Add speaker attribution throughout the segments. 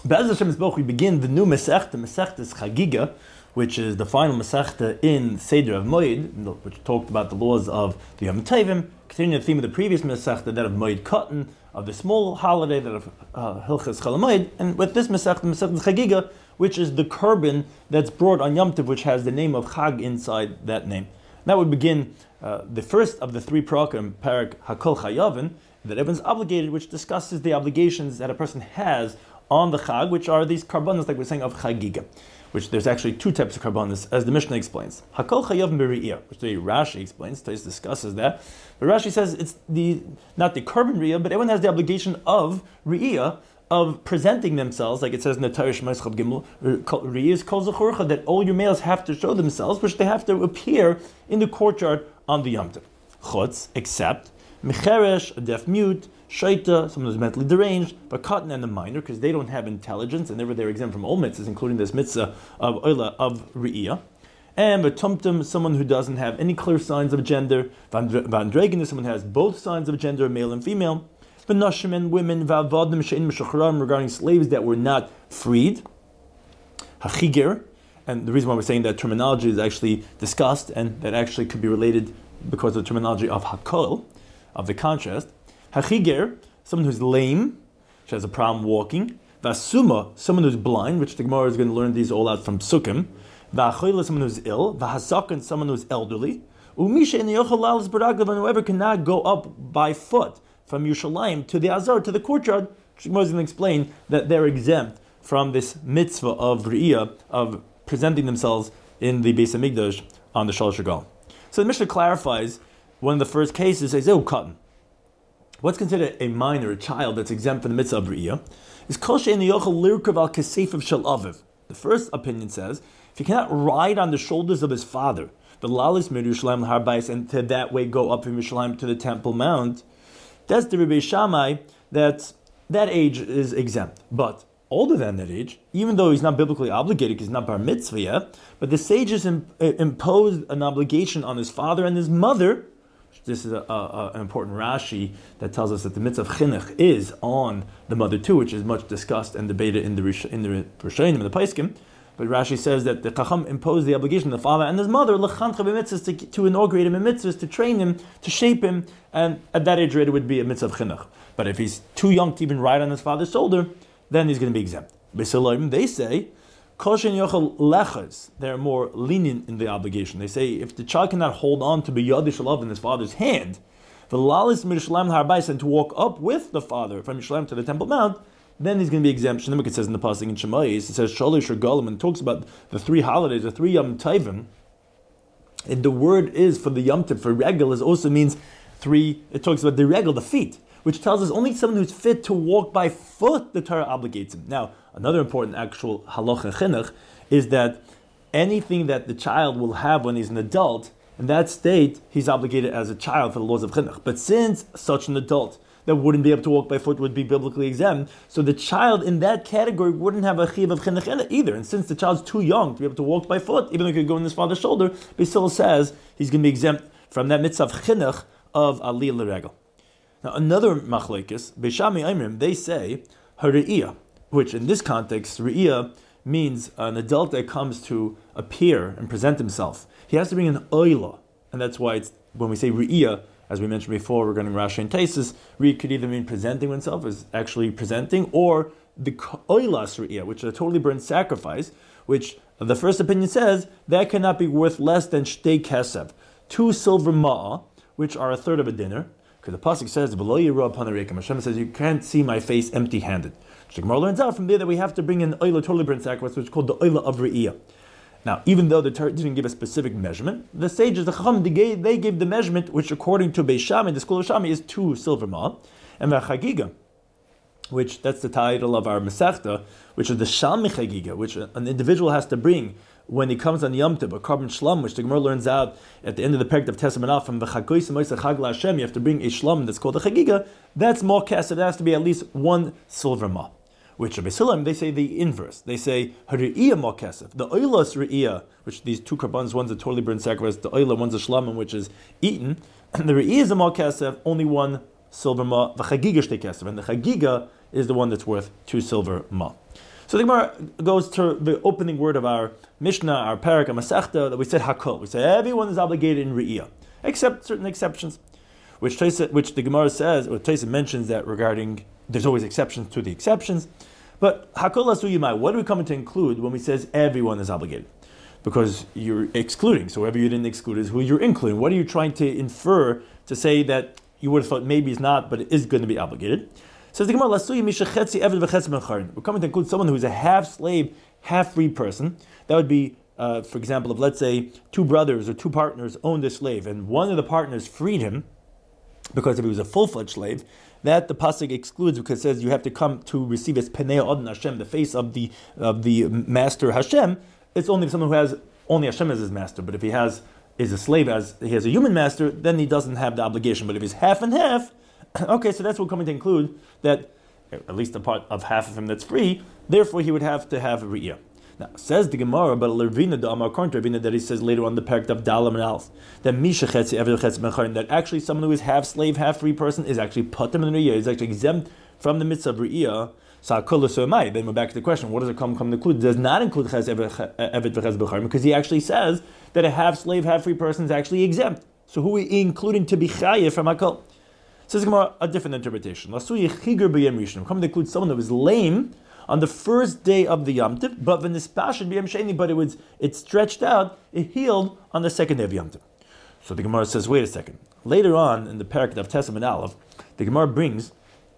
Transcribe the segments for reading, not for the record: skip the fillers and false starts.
Speaker 1: Be'ez Hashem Yisboch, we begin the new Masechta, Masechtas Chagiga, which is the final Masechta in Seder of Moed, which talked about the laws of the Yom Tovim, continuing the theme of the previous Masechta, that of Moed Katan, of the small holiday, that of Hilchas Chol Hamoed, and with this Masechta, Masechtas Chagiga, which is the korban that's brought on Yom Tov, which has the name of Chag inside that name. That would begin the first of the three parakim, Parak Hakol Chayavin, that everyone's obligated, which discusses the obligations that a person has on the Chag, which are these karbanos, like we're saying, of Chagiga, which there's actually two types of karbanos, as the Mishnah explains. Hakol Chayavin B'Ri'iyah, which the Rashi explains, Tais discusses that. But Rashi says it's not the korban Ri'iyah, but everyone has the obligation of Ri'iyah, of presenting themselves, like it says in the Torah Shemais Chav Gimel, Ri'iyah Kol Zechurcha, that all your males have to show themselves, which they have to appear in the courtyard on the Yom Tov. Chutz, except Mecheresh, a deaf mute, Shaita, someone who's mentally deranged, but Katan and the minor, because they don't have intelligence, and they're exempt from all mitzvahs, including this mitzvah of Oila, of Ri'iyah. And Tumtum, someone who doesn't have any clear signs of gender. Vandregan is someone who has both signs of gender, male and female. V'nashim and women, V'avadim she'in meshachram, regarding slaves that were not freed. Hachigir, and the reason why we're saying that terminology is actually discussed, and that actually could be related because of the terminology of Hakol, of the contrast. Hachigir, someone who's lame, which has a problem walking. Vasuma, someone who's blind, which the Gemara is going to learn these all out from Sukkim. V'achoyla, someone who's ill. V'hasakan, someone who's elderly. Umisha in yochel lalas baragav, and whoever cannot go up by foot from Yerushalayim to the Azar, to the courtyard. The Gemara is going to explain that they're exempt from this mitzvah of Ri'iyah, of presenting themselves in the Beis HaMikdash on the Shalosh Regal. So the Mishnah clarifies one of the first cases, says, Katan. What's considered a minor, a child that's exempt from the mitzvah of Ri'iyah, is kol she'en yochel lirkav al kasefiv shel aviv. The first opinion says, if he cannot ride on the shoulders of his father, the lalis mir Yerushalayim l'har bayis, and to that way go up from Yerushalayim to the Temple Mount, that's the Rebbe Shammai, that age is exempt. But older than that age, even though he's not biblically obligated because he's not bar mitzvah yet, but the sages imposed an obligation on his father and his mother. This is an important Rashi that tells us that the mitzvah of chinuch is on the mother too, which is much discussed and debated in the Rishonim and the Paiskim. But Rashi says that the Chacham imposed the obligation on the father and his mother to inaugurate him in mitzvahs, to train him, to shape him, and at that age it would be a mitzvah of chinuch. But if he's too young to even ride on his father's shoulder, then he's going to be exempt. B'Shalom, they say, they're more lenient in the obligation. They say if the child cannot hold on to B'Yad Shalav in his father's hand, the lalis mir Yerushalayim l'har bayis, and to walk up with the father from Yerushalayim to the Temple Mount, then he's going to be exempt. Shnimuk, it says in the pasuk in Shemais, it says Shalosh Regalim, and it talks about the three holidays, the three Yom Tovim. And the word is for the Yom Tov, for regel, is also means three. It talks about the regel, the feet, which tells us only someone who's fit to walk by foot, the Torah obligates him. Now, another important actual halacha chinuch is that anything that the child will have when he's an adult, in that state, he's obligated as a child for the laws of chinuch. But since such an adult that wouldn't be able to walk by foot would be biblically exempt, so the child in that category wouldn't have a chiyuv of chinuch either. And since the child's too young to be able to walk by foot, even though he could go on his father's shoulder, he still says he's going to be exempt from that mitzvah of chinuch of aliyah l'regel. Now, another machlekes, Beis Shammai Omrim, they say hariyah, which in this context, riyah means an adult that comes to appear and present himself. He has to bring an oila, and that's why it's when we say riyah, as we mentioned before regarding Rashi and Taisus, riyah could either mean presenting oneself as actually presenting, or the oilas riyah, which is a totally burnt sacrifice, which the first opinion says that cannot be worth less than shtei kesef, 2 silver ma'ah, which are a third of a dinner. Because the pasuk says, "V'lo yirah upon Hashem," Hashem says, "You can't see my face empty-handed." The Gemara learns out from there that we have to bring an oila, totally burnt sacrifice, which is called the oila of Re'iyah. Now, even though the Torah didn't give a specific measurement, the sages, the Chacham, they gave the measurement, which according to Beis Shammai, the school of Shammai, is 2 silver ma, and Chagiga, which that's the title of our Masechta, which is the Shalmi Chagiga, which an individual has to bring when he comes on Yom Tov, a korban shlam, which the Gemara learns out at the end of the parak of Testament from the Chagois Moisei Chag LaHashem, you have to bring a shlam that's called a chagiga. That's more kesef. It has to be at least 1 silver ma. Which Rabbi Silam, they say the inverse. They say hariyah more kesef. The oilas re'iyah, which these two korbanos, one's a totally burnt sacrifice, the oila, one's a shlamim, which is eaten. And the re'iyah is a more kesef, only 1 silver ma. The chagiga shtei kesef, and the chagiga is the one that's worth 2 silver ma. So the Gemara goes to the opening word of our Mishnah, our Parak, our Masechta, that we said Hakol. We say everyone is obligated in Re'iyah, except certain exceptions, which the Gemara says, or Taisa mentions that regarding, there's always exceptions to the exceptions. But Hakol Asu Yimai, what are we coming to include when we says everyone is obligated? Because you're excluding, so whoever you didn't exclude is who you're including. What are you trying to infer to say that you would have thought maybe it's not, but it is going to be obligated? Says the Gemara, we're coming to include someone who is a half slave, half free person. That would be, for example, if let's say two brothers or two partners owned a slave, and one of the partners freed him, because if he was a full-fledged slave, that the pasuk excludes because it says you have to come to receive his Penei Odin Hashem, the face of the master Hashem. It's only someone who has only Hashem as his master. But if he is a slave, as he has a human master, then he doesn't have the obligation. But if he's half and half, okay, so that's what we're coming to include, that at least the part of half of him that's free, therefore he would have to have a Re'iyah. Now, says the Gemara, but Lervina, the Amar according to Ravina, that he says later on the parak of Dalam and Alf, that Misha Chetzi, Eved Chetzi Mecharim, that actually someone who is half slave, half free person is actually Patim in Re'iyah, is actually exempt from the mitzvah of Re'iyah. Then we're back to the question: what does it come to include? It does not include Ches Eved V'Ches B'Charim, because he actually says that a half slave, half free person is actually exempt. So who are we including to be Chayev from Hakol? Says Gemara a different interpretation. We're coming to include someone that was lame on the first day of the Yom Tov, but it stretched out, it healed on the second day of Yom Tov. So the Gemara says, wait a second. Later on in the parak of Tesam and Aleph, the Gemara brings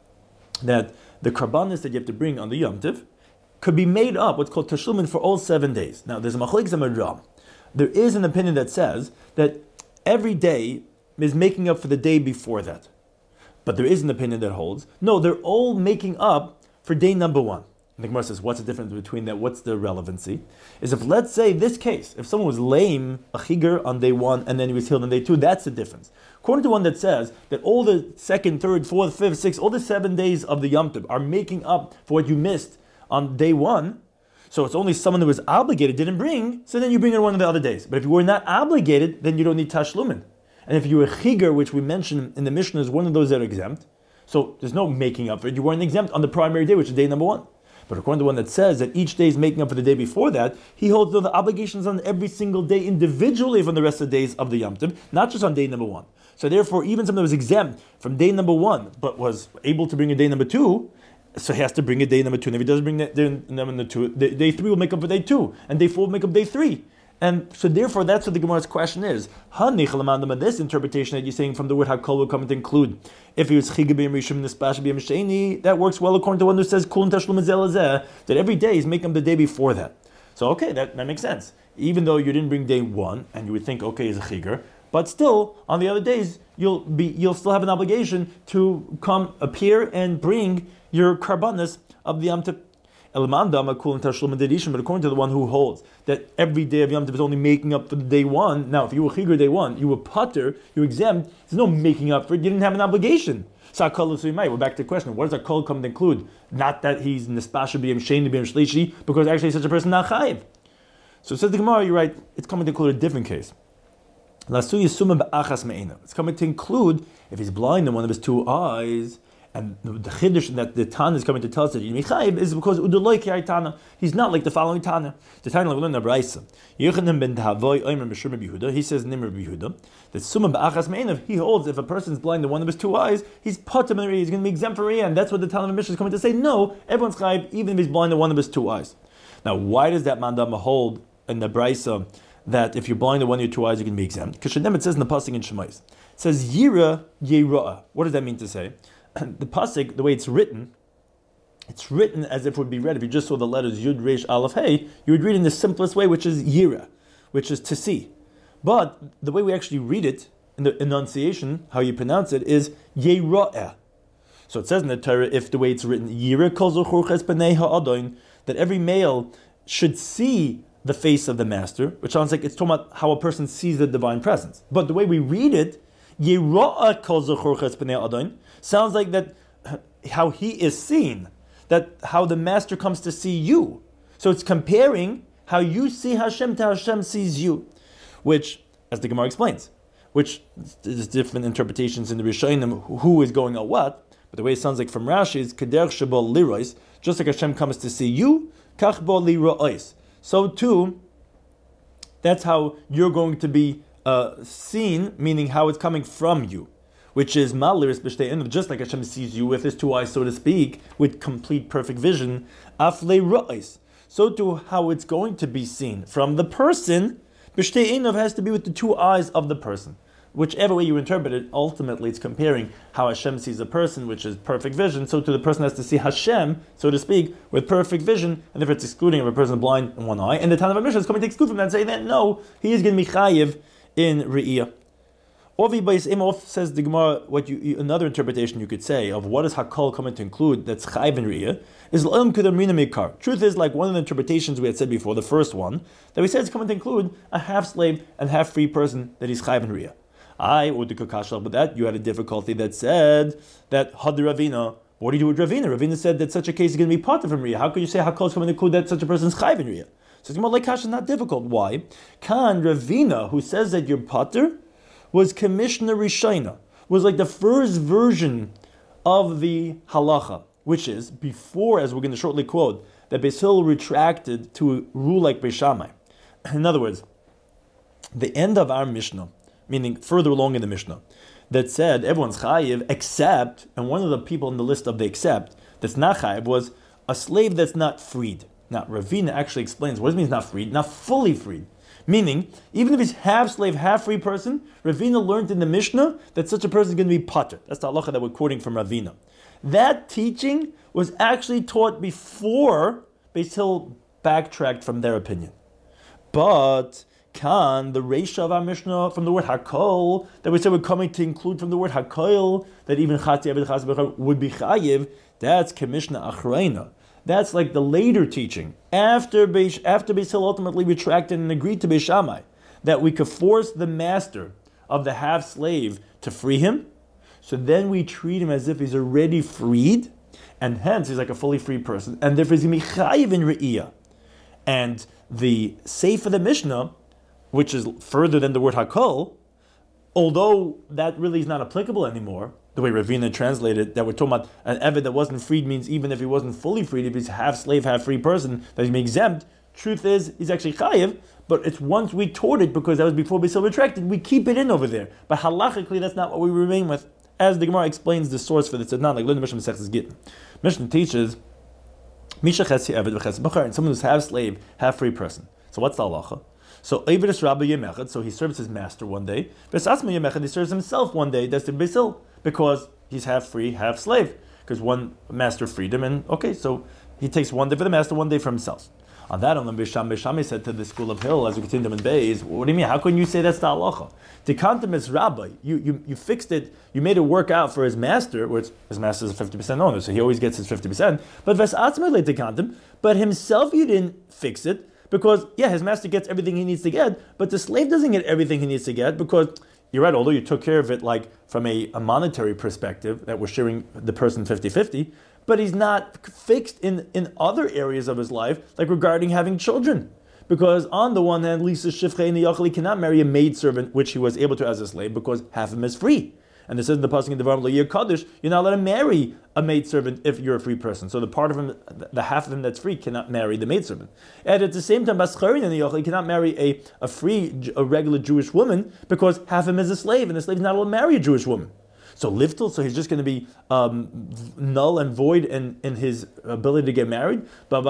Speaker 1: that the karbanis that you have to bring on the Yom Tov could be made up, what's called tashlumin, for all 7 days. Now, there's a machlek zamaram. There is an opinion that says that every day is making up for the day before that. But there is an opinion that holds, no, they're all making up for day number 1. And the Gemara says, what's the difference between that? What's the relevancy? Is if, let's say, this case, if someone was lame, a chiger, on day 1, and then he was healed on day 2, that's the difference. According to one that says that all the 2nd, 3rd, 4th, 5th, 6th, all the 7 days of the Yom Tov are making up for what you missed on day 1, so it's only someone who was obligated, didn't bring, so then you bring it one of the other days. But if you were not obligated, then you don't need tashlumin. And if you were chiger, which we mentioned in the Mishnah is one of those that are exempt, so there's no making up for it. You weren't exempt on the primary day, which is day number 1. But according to one that says that each day is making up for the day before that, he holds the obligations on every single day individually from the rest of the days of the Yom Tov, not just on day number 1. So therefore, even someone that was exempt from day number 1, but was able to bring a day number 2, so he has to bring a day number 2. And if he doesn't bring day number 2, day 3 will make up for day 2, and day 4 will make up day 3. And so therefore, that's what the Gemara's question is. This interpretation that you're saying from the word Hakol will come to include, if he was Chigah B'Yom Rishon Nispash B'Yom Sheni, that works well according to one who says Kulin Tashlum Zelazeh, that every day is making up the day before that. So okay, that makes sense. Even though you didn't bring day 1, and you would think, okay, is a Chigah, but still, on the other days, you'll still have an obligation to come appear and bring your karbanis of the Yom Tov. But according to the one who holds that every day of Yom Tov is only making up for the day 1. Now, if you were Chigr day 1, you were Pater, you were exempt, there's no making up for it, you didn't have an obligation. So we're back to the question, what does Hakol come to include? Not that he's Nespasha B'Yom Sheni B'Yom Shlishi, because actually such a person not Chayiv. So it says the Gemara, you're right, it's coming to include a different case. It's coming to include, if he's blind in one of his 2 eyes, and the chiddush that the Tana is coming to tell us that Yichayim is because Udoloi Ki Tana. He's not like the following Tana. The Tana we learn in the Brayso. Yochanan ben Tahavoy Omer Meshur Yehuda. He says Nimr Yehuda that Summa Ba'achas Me'enav. He holds if a person is blind in one of his 2 eyes, he's potem and he's going to be exempt for and that's what the Tana of Mishnah is coming to say. No, everyone's chayiv even if he's blind in one of his 2 eyes. Now, why does that mandama hold in the Brayso that if you're blind in one of your 2 eyes, you can be exempt? Because it says in the pasuk in Shemais, it says Yira Yera'ah. What does that mean to say? The pasuk, the way it's written as if it would be read. If you just saw the letters Yud, Resh, Aleph, Hey, you would read in the simplest way, which is Yira, which is to see. But the way we actually read it, in the enunciation, how you pronounce it, is Yera'eh. So it says in the Torah, if the way it's written, Yira kol zochur ches b'nei ha'adon, that every male should see the face of the master, which sounds like it's talking about how a person sees the divine presence. But the way we read it, Yera'eh kol zochur ches b'nei ha'adon, sounds like that how he is seen, that how the master comes to see you. So it's comparing how you see Hashem to how Hashem sees you, which, as the Gemara explains, which there's different interpretations in the Rishonim who is going on what, but the way it sounds like from Rashi is Kederch Shabal Lirois, just like Hashem comes to see you, kach bo li ra'os. So too, that's how you're going to be seen, meaning how it's coming from you, which is maliris b'shtei, just like Hashem sees you with his two eyes, so to speak, with complete perfect vision. Afle ra'os. So too, how it's going to be seen from the person, b'shtei einav has to be with the two eyes of the person. Whichever way you interpret it, ultimately it's comparing how Hashem sees a person, which is perfect vision, so to the person has to see Hashem, so to speak, with perfect vision, and if it's excluding of a person blind in one eye, and the Tana of Mishnah is coming to exclude from that and say that no, he is going to be chayiv in Re'iyah. Ovi Bais Imov says the Gemara, another interpretation you could say of what is Hakol coming to include that's chayiv in Re'iyah, is L'Olam Kedamrina Mikar. Truth is, like one of the interpretations we had said before, the first one, that we said it's coming to include a half-slave and half-free person that is chayiv in Re'iyah. With that, you had a difficulty that said that Had Ravina. What do you do with Ravina? Ravina said that such a case is going to be part of Riyah. How could you say how close coming to include that such a person's chayv in Riyah? So it's more like Kasha, not difficult. Why? Kan Ravina, who says that your pater was commissioner Rishayna, was like the first version of the halacha, which is before, as we're going to shortly quote, that Beis Hillel retracted to rule like Beis Shammai. In other words, the end of our Mishnah, meaning further along in the Mishnah, that said everyone's chayiv except, and one of the people in the list of the except that's not chayiv was a slave that's not freed. Now, Ravina actually explains what it means not freed, not fully freed. Meaning, even if he's half slave, half free person, Ravina learned in the Mishnah that such a person is going to be pater. That's the halacha that we're quoting from Ravina. That teaching was actually taught before Beis Hillel backtracked from their opinion. But Kan, the Reisha of our Mishnah, from the word Hakol, that we said we're coming to include from the word Hakol, that even Chatzi Abed Chaz Bechar would be Chayiv, that's Kamishna Achreina. That's like the later teaching, after Beis Hillel ultimately retracted and agreed to Beis Shammai, that we could force the master of the half-slave to free him, so then we treat him as if he's already freed, and hence he's like a fully free person, and therefore he's going to be Chayiv in Re'iyah. And the Seif of the Mishnah, which is further than the word Hakol, although that really is not applicable anymore, the way Ravina translated, that we're talking about an Eved that wasn't freed means even if he wasn't fully freed, if he's half slave, half free person, that he's exempt. Truth is, he's actually chayiv, but it's once we taught it, because that was before Beis Hillel retracted, we keep it in over there. But halachically, that's not what we remain with. As the Gemara explains the source for this, it's not like Lina Mishnah Mesechus Gittin. Mishnah teaches, Misha Chesi Eved v'Chesi Bachar, and someone who's half slave, half free person. So what's the halacha? So Eividus Rabbi Yemechad, so he serves his master one day. Besasma Yemechad, he serves himself one day. That's the Beis Hillel, because he's half free, half slave. Because one master freed him, and okay, so he takes one day for the master, one day for himself. On that, Beis Shammai said to the school of Hill, as we continue in Beis, what do you mean? How can you say that's the halacha? Tikantim is Rabbi. You fixed it, you made it work out for his master, which his master is a 50% owner, so he always gets his 50%. But Vesatzma Tikantim, but himself you didn't fix it. Because, his master gets everything he needs to get, but the slave doesn't get everything he needs to get, because, you're right, although you took care of it like from a monetary perspective, that we're sharing the person 50-50, but he's not fixed in other areas of his life, like regarding having children. Because on the one hand, Lisa Shifchei Niyachli cannot marry a maidservant, which he was able to as a slave, because half of him is free. And this is in the pasuk in Devarim Lo Yir Kaddish, you're not allowed to marry a maidservant if you're a free person. So the part of him, the half of him that's free, cannot marry the maidservant. And at the same time, Bascharin and Yochel cannot marry a regular Jewish woman, because half of him is a slave, and the slave is not allowed to marry a Jewish woman. So Liftel, so he's just going to be null and void in his ability to get married. The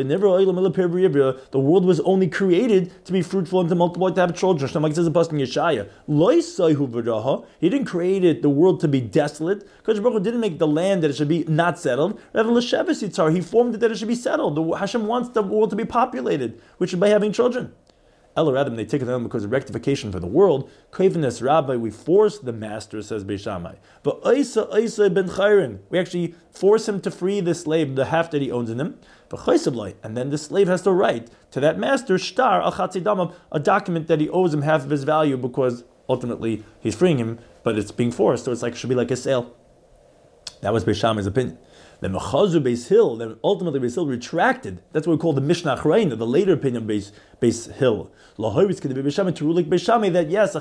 Speaker 1: world was only created to be fruitful and to multiply, to have children. Like it says in Pasuk Yeshaya, he didn't create the world to be desolate. Because Baruch didn't make the land that it should be not settled. Rather, he formed it that it should be settled. Hashem wants the world to be populated, which is by having children. Ella Adam, they take it on because of rectification for the world. Kavenes Rabbi, we force the master, says Beis Shammai. But Isa ben Chayrin, we actually force him to free the slave, the half that he owns in him. And then the slave has to write to that master, Shtar al Chatzidamav, a document that he owes him half of his value, because ultimately he's freeing him, but it's being forced, so it's like, it should be like a sale. That was Beis Shammai's opinion. Then Mechazu Beis Hill, then ultimately Beis Hill retracted. That's what we call the Mishnah Achrayna, the later opinion of Beis Hill. Lahoyvis could be Beis Shammai to rule like Beis Shammai that yes,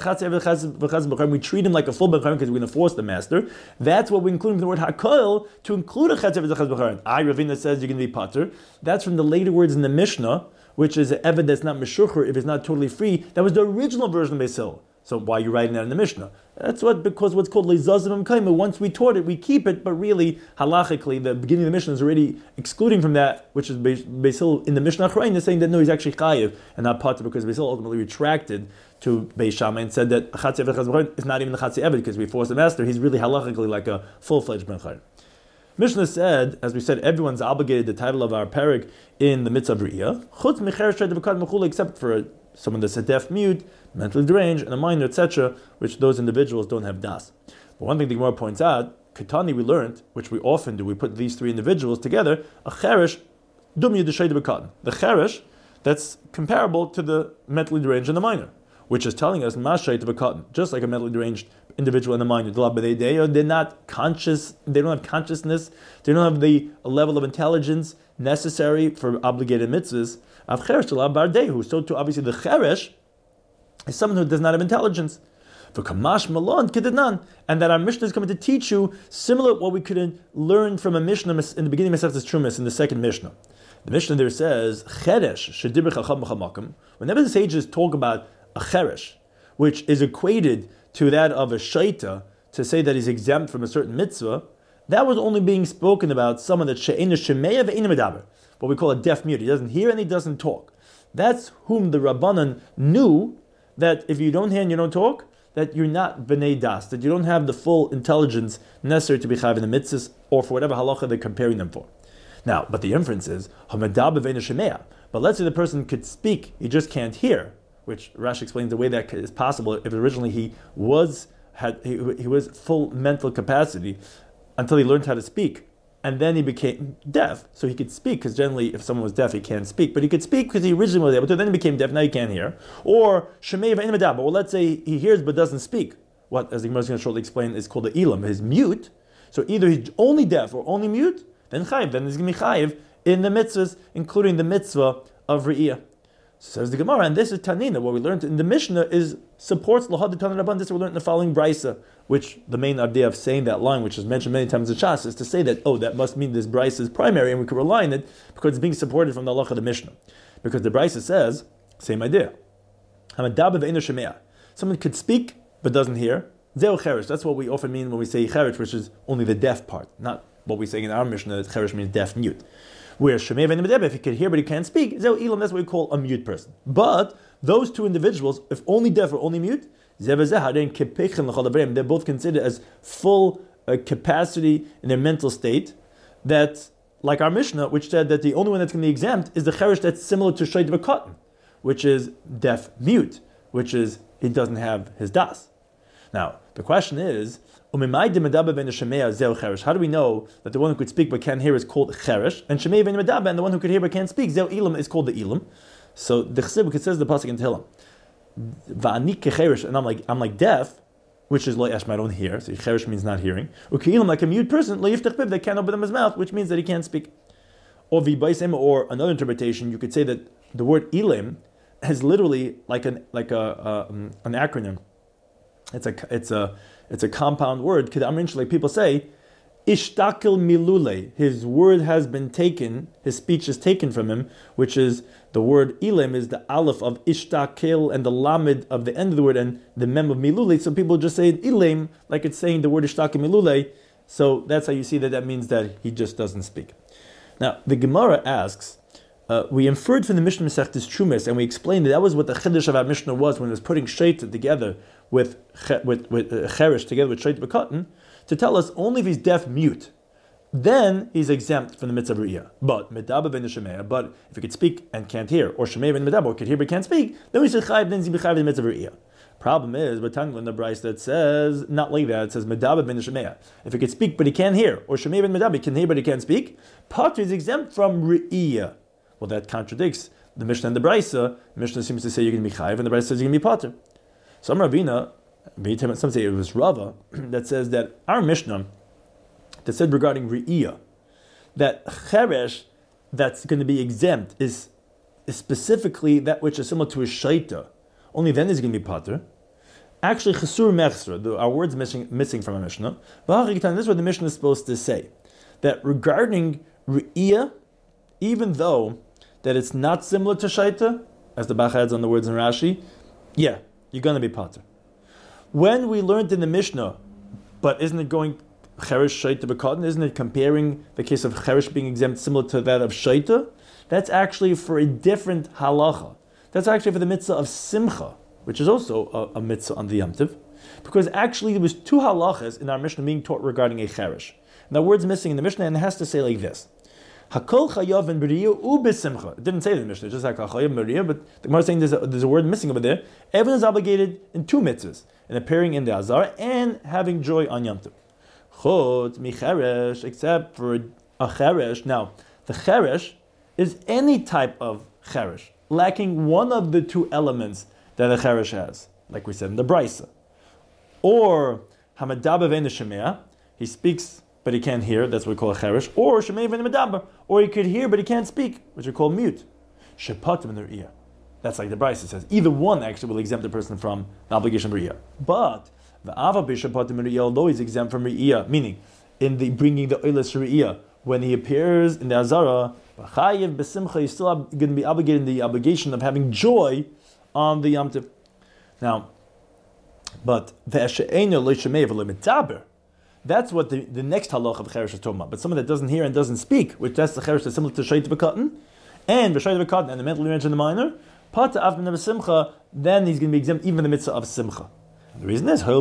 Speaker 1: we treat him like a full Bechayim because we're going to force the master. That's what we include in the word Hakoil to include a Chatzev Bechayim. I Ravina says you're going to be Pater. That's from the later words in the Mishnah, which is an Eved that's not Meshucher if it's not totally free. That was the original version of Beis Hill. So why are you writing that in the Mishnah? That's because what's called Leizazim Kaima. Once we taught it, we keep it, but really, halachically, the beginning of the Mishnah is already excluding from that, which is Beis Hill in the Mishnah Achrayna, is saying that no, he's actually chayiv and not pater, because Beis Hill ultimately retracted to Beis Shammai and said that Chatzi Eved Chaz is not even the Chatzi Eved because we forced the master. He's really halachically like a full-fledged Ben Chayim. Mishnah said, as we said, everyone's obligated the title of our parak in the mitzvah of Riyah, chutz mecher shred b'kad mechula, except for someone that's a deaf, mute, mentally deranged, and a minor, etc., which those individuals don't have das. But one thing the Gemara points out, Ketani we learned, which we often do, we put these three individuals together, a cheresh, dum yedushay b'kad. The cheresh, that's comparable to the mentally deranged and the minor, which is telling us, mashay b'kad, just like a mentally deranged individual and a minor, they're not conscious, they don't have consciousness, they don't have the level of intelligence necessary for obligated mitzvahs. So too, obviously the cheresh is someone who does not have intelligence. For kamash malon kedenan, and that our Mishnah is coming to teach you similar to what we could learn from a Mishnah in the beginning of Masechtas Trumas in the second Mishnah. The Mishnah there says cheresh shedibur chacham b'chamakim. Whenever the sages talk about a cheresh, which is equated to that of a shaita, to say that he's exempt from a certain mitzvah, that was only being spoken about someone that she'ena shemeya ve'ena medaber, what we call a deaf mute. He doesn't hear and he doesn't talk. That's whom the Rabbanan knew that if you don't hear and you don't talk, that you're not b'nei das, that you don't have the full intelligence necessary to be chayav in the mitzvahs, or for whatever halacha they're comparing them for. Now, but the inference is, hamedaber ve'ena shemeya. But let's say the person could speak, he just can't hear, which Rashi explains the way that is possible if originally he was full mental capacity until he learned how to speak, and then he became deaf, so he could speak, because generally if someone was deaf he can't speak, but he could speak because he originally was able to, then he became deaf, now he can't hear. Or Shemei v'ein medaba, well, let's say he hears but doesn't speak, what, as the Gemara is going to shortly explain, is called the ilam, his mute. So either he's only deaf or only mute, then chayiv, then he's going to be chayiv in the mitzvahs, including the mitzvah of Re'iyah. So says the Gemara, and this is Tanina. What we learned in the Mishnah is supports Lahad Tanina Rabban. This is what we learned in the following Brisa, which the main idea of saying that line, which is mentioned many times in Shas, is to say that, that must mean this Brisa is primary, and we can rely on it because it's being supported from the halacha of the Mishnah. Because the Brisa says, same idea. Someone could speak but doesn't hear. Zeo cherish. That's what we often mean when we say cherish, which is only the deaf part, not what we say in our Mishnah that cherish means deaf, mute. Where Shemei v'ein medaba, if he can hear but he can't speak, zeu ilam, that's what we call a mute person. But those two individuals, if only deaf or only mute, they're both considered as full capacity in their mental state. That, like our Mishnah, which said that the only one that's going to be exempt is the cherish that's similar to shayt v'katan, which is deaf mute, which is he doesn't have his das. Now the question is, how do we know that the one who could speak but can't hear is called cheresh, and Shemei v'ein medaba, and the one who could hear but can't speak, zeu ilam, is called the ilam? So the Chesed says the pasuk in Tehillim, va'ani kecheresh, and I'm like deaf, which is lo yashma, I don't hear. So cheresh means not hearing. U'keilam, like a mute person, lo yiftach piv, they can't open his mouth, which means that he can't speak. Or v'baisem, or another interpretation, you could say that the word ilim is literally like an acronym. It's a compound word. Like people say, ishtakil milule. His word has been taken. His speech is taken from him, which is the word ilim is the aleph of ishtakil and the lamed of the end of the word and the mem of milule. So people just say ilim like it's saying the word ishtakil milule. So that's how you see that means that he just doesn't speak. Now the Gemara asks. We inferred from the Mishnah Masechtas Trumas, and we explained that was what the chiddush of our Mishnah was when it was putting shayta together with cherish together with shayta b'katan, to tell us only if he's deaf mute, then he's exempt from the mitzvah of Re'iyah. But medaba ben shemeya, but if he could speak and can't hear, or shemeya ben medaba, or could hear but can't speak, then we should chayiv, then he's chayiv the mitzvah of Re'iyah. Problem is, we're talking in the Bryce that says not like that. It says medaba ben shemeya. If he could speak but he can't hear, or shemeya ben medaba, he can hear but he can't speak, Pater is exempt from Re'iyah. Well, that contradicts the Mishnah and the Brisa. The Mishnah seems to say you're going to be chayiv, and the Brisa says you're going to be pater. Some Ravina, some say it was Rava, that says that our Mishnah, that said regarding Re'iyah, that Cheresh that's going to be exempt is specifically that which is similar to a Shaita, only then is it going to be Pater. Actually, Chesur Mechsra, our word's missing from a Mishnah. This is what the Mishnah is supposed to say. That regarding Re'iyah, even though that it's not similar to Shaita, as the Bach adds on the words in Rashi, yeah, you're going to be Pater. When we learned in the Mishnah, but isn't it going Cheresh Shaita B'Katan? Isn't it comparing the case of Cheresh being exempt similar to that of Shaita? That's actually for a different halacha. That's actually for the mitzvah of Simcha, which is also a mitzvah on the Yom Tov, because actually there was two halachas in our Mishnah being taught regarding a Cheresh. And the word's missing in the Mishnah, and it has to say like this. Hakol chayav and b'riyah u'b'simcha. It didn't say it in the Mishnah, just like chayav and b'riyah, but the Gemara is saying there's a word missing over there. Everyone is obligated in two mitzvahs, in appearing in the Azara and having joy on Yom Tov. Chutz mi cheresh, except for a cheresh. Now, the cheresh is any type of cheresh, lacking one of the two elements that a cheresh has, like we said in the Brisa. Or hamadaber ve'en shemea, he speaks but he can't hear, that's what we call a cheresh. Or shemei ve'en medaber, or he could hear but he can't speak, which we call mute. Shepatim in their ear. That's like the Brisa says. Either one actually will exempt the person from the obligation of re'iyah. But the ava b'shepatim in re'iyah, although he's exempt from re'iyah, meaning in the bringing the oilas re'iyah, when he appears in the Azara, b'chayev b'simcha, he's still going to be obligated in the obligation of having joy on the Yom Tov. Now, but ve'eshe'enu lo shemei v'lo medaber, that's what the next halacha of cheresh is talking about. But someone that doesn't hear and doesn't speak, which that's the cheresh that's similar to Shaita B'Katan, and B'Shaita B'Katan, and the mentally mentioned in the minor, Pata Avmin of Simcha, then he's going to be exempt even in the mitzvah of Simcha. And the reason is,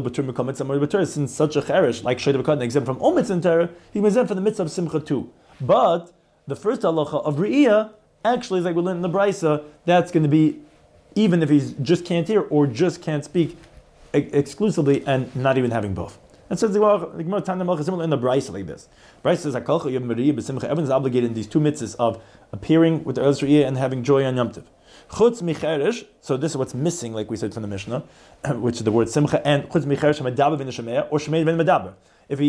Speaker 1: since such a cheresh, like Shaita B'Katan, exempt from all mitzvah and terror, he's exempt from the mitzvah of Simcha too. But the first halacha of Re'iyah, actually, is like we learned in the Brisa, that's going to be, even if he just can't hear or just can't speak exclusively and not even having both. And says the Gemara Tana Malcha similar in the Brisa like this. Brisa says Hakalcha Yom Re'iyah B'Simcha. Everyone is obligated in these two mitzvahs of appearing with the Oilas Re'iyah and having joy on Yom Tov. Chutz micheresh. So this is what's missing, like we said from the Mishnah, which is the word Simcha, and Chutz micheresh Medaber v'in Shemei or Shemei v'in Medaber. If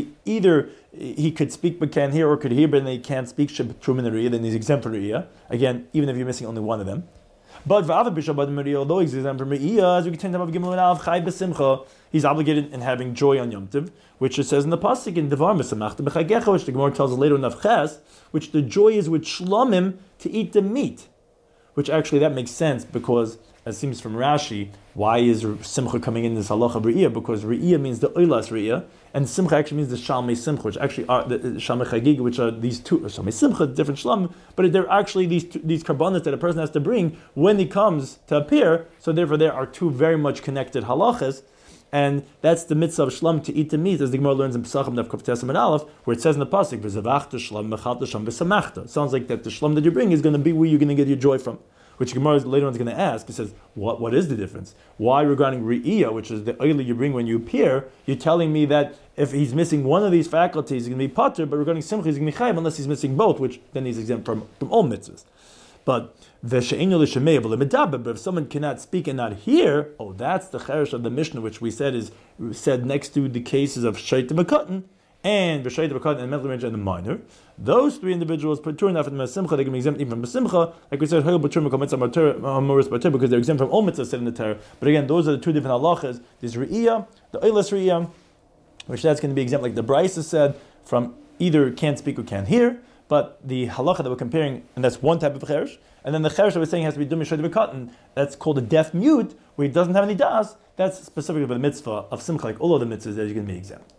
Speaker 1: he could speak but can't hear, or could hear but he can't speak Sheb'trum in the Re'iyah, then he's exempt from Re'iyah. Again, even if you're missing only one of them. But v'avav b'shabbat Re'iyah, although he's exempt from Re'iyah, as we continue to Gimel and Av Chai b'Simcha, he's obligated in having joy on Yom Tov, which it says in the pasuk in Devar Mesamachta b'Chagecha, which the Gemara tells us later in Avches, which the joy is with shlomim to eat the meat. Which actually that makes sense because, as seems from Rashi, why is Simcha coming in this halacha of Re'iyah? Because Re'iyah means the Oilas Re'iyah, and Simcha actually means the Shalmei Simcha, which actually are the Shalmei Chagiga, which are these two, Shalmei Simcha, different Shalom, but they're actually these karbanos that a person has to bring when he comes to appear, so therefore there are two very much connected halachas, and that's the mitzvah of shlam to eat the meat, as the Gemara learns in Pesachim Daf Kuf Tesam and Aleph, where it says in the pasuk, "V'zavachta shlam mechalta sham v'samachta." It sounds like that the shlam that you bring is going to be where you're going to get your joy from. Which Gemara later on is going to ask. It says, "What is the difference? Why regarding re'iyah, which is the oil you bring when you appear, you're telling me that if he's missing one of these faculties, he's going to be pater, but regarding simcha, he's going to be chayav unless he's missing both, which then he's exempt from all mitzvahs." But but if someone cannot speak and not hear, that's the cheresh of the Mishnah, which we said is said next to the cases of Shaita B'Katan and B'Shaita B'Katan and mental and the minor. Those three individuals, put enough in the Simcha, they can be exempt even from Simcha. Like we said, because they're exempt from all mitzvahs said in the Torah. But again, those are the two different halachas. There's Re'iyah, the Oilas Re'iyah, which that's going to be exempt, like the Brisa said, from either can't speak or can't hear. But the halacha that we're comparing, and that's one type of cheresh, and then the cheresh that we're saying has to be dumi shayda b'katan, that's called a deaf mute, where he doesn't have any das, that's specifically for the mitzvah of simcha, like all of the mitzvahs that you're going to be exempt.